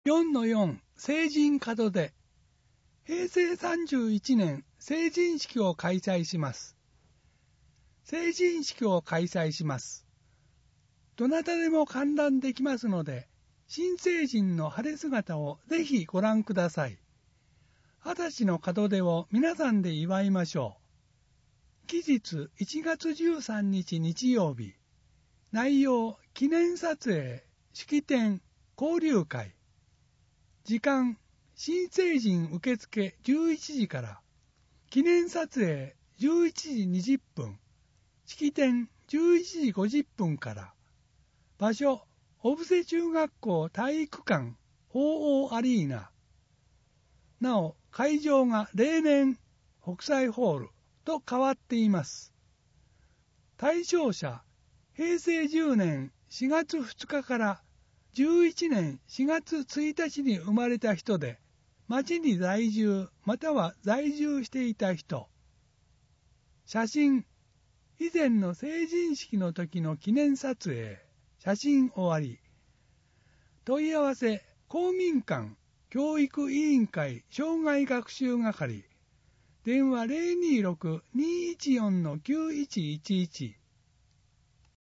4-4 成人門出。平成31年成人式を開催します。成人式を開催します。どなたでも観覧できますので、新成人の晴れ姿をぜひご覧ください。20歳の門出を皆さんで祝いましょう。期日1月13日日曜日。内容記念撮影、式典、交流会。時間新成人受付11時から。記念撮影11時20分。式典11時50分から。場所小布施中学校体育館鳳凰アリーナ。なお会場が例年国際ホールと変わっています。対象者平成10年4月2日から11年4月1日に生まれた人で、町に在住または在住していた人。写真、以前の成人式の時の記念撮影、写真終わり。問い合わせ、公民館、教育委員会、障害学習係。電話 026-214-9111